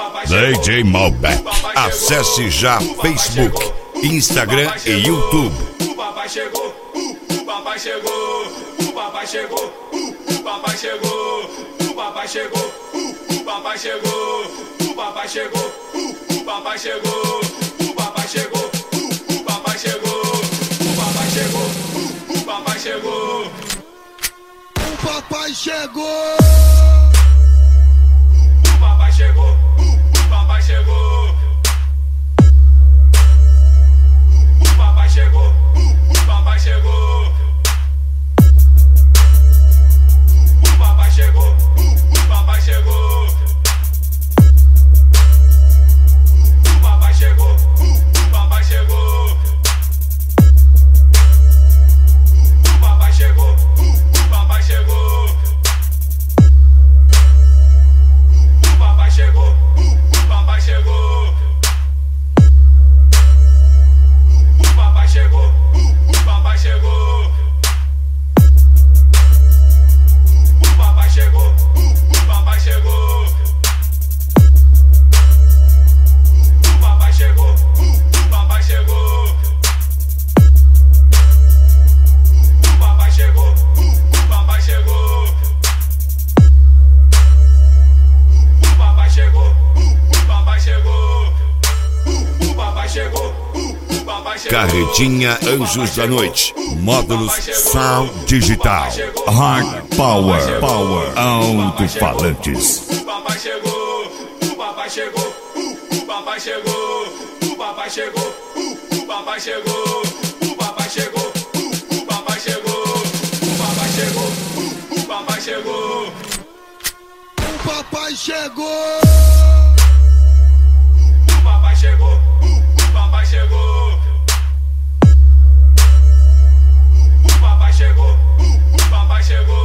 DJ Malbec. Acesse já Facebook, Instagram e YouTube. O papai chegou, o papai chegou, o papai chegou, o papai chegou, o papai chegou, o papai chegou, o papai chegou, o papai chegou, o papai chegou, o papai chegou, o papai chegou, o papai chegou, o papai chegou. O papai chegou, o papai chegou. O papai chegou, o papai chegou. O papai chegou, o papai chegou. O papai chegou, o papai chegou. O papai chegou, o papai chegou. O papai chegou, o papai chegou. O papai chegou, o papai chegou. O papai chegou, o papai chegou. O papai chegou, o papai chegou. O papai chegou, o papai chegou. O papai chegou, o papai chegou. O papai chegou, o papai chegou. Carretinha Anjos da Noite. Módulos Sound Digital. Hard Power. Alto-falantes. O papai chegou, o papai chegou, o papai chegou, o papai chegou, o papai chegou, o papai chegou, o papai chegou, o papai chegou, o papai chegou. O papai chegou. O papai chegou, o papai chegou. O papai chegou, o papai chegou.